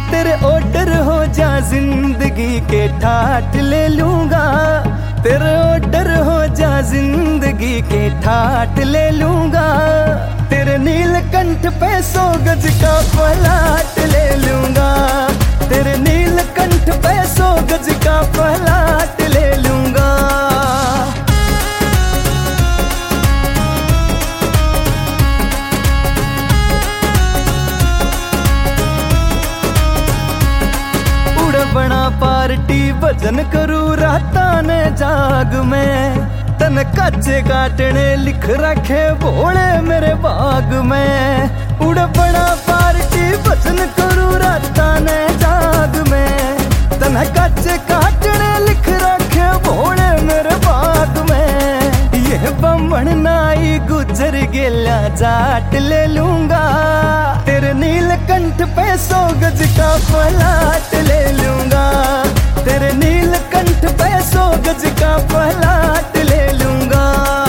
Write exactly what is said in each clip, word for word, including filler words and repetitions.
तेरे ऑर्डर हो जा जिंदगी के ठाठ ले लूंगा, तेरे ऑर्डर हो जा जिंदगी के ठाठ ले लूंगा, तेरे नीलकंठ पे सौ गज का पलाट ले लूंगा, तेरे नीलकंठ पे सौ गज का पलाट ले लूंगा। बना पार्टी भजन करूं राता ने जाग में, तन कच्चे काटने लिख रखे भोले मेरे बाग में। उड़ बना पार्टी भजन करूं राता ने जाग में, तन कच्चे काटने लिख रखे भोले मेरे बाग में। ये बम्बन नाई गुजर गेला जाट ले लूंगा, तेरे नीलकंठ पे सौ गज का पलाट ले लूंगा, तेरे नीलकंठ पे सौ गज का पलाट ले लूंगा।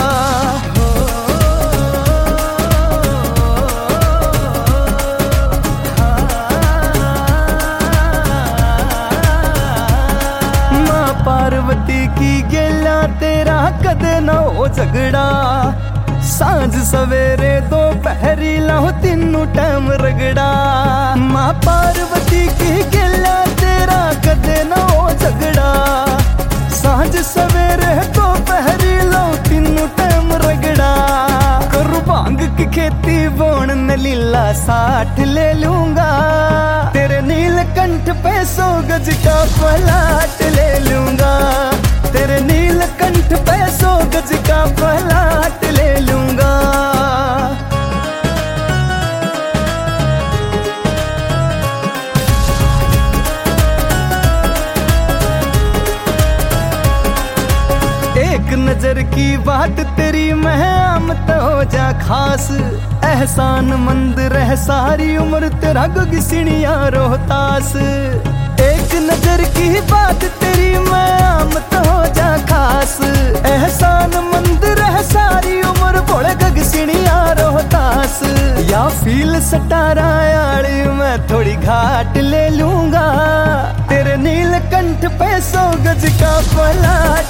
माँ पार्वती की गेला तेरा कदे न हो झगड़ा, सांझ सवेरे दोपहरी लाओ तीनों टाइम रगड़ा। माँ पार्वती की गेला तेरा कदे न हो झगड़ा, सांझ सवेरे दोपहरी लाओ तीनों टाइम रगड़ा। करू भांग की खेती बोन न लीला साठ ले लूंगा, तेरे नीलकंठ पे सौ गज का पलाट ले लूंगा, तेरे नीलकंठ पे सौ गज का पलाट ले लूंगा। एक नजर की बात तेरी महमत हो जा खास, एहसान मंद रह सारी उम्र तेरा गुगसिनिया रोहतास। एक नजर की बात तेरी महमत हो जा खास, एहसान मंद रह सारी उम्र बोले गगसिनिया रोहतास। या फील सटारा यारी मैं थोड़ी घाट ले लूंगा, तेरे नीलकंठ पे सौ गज का पलाट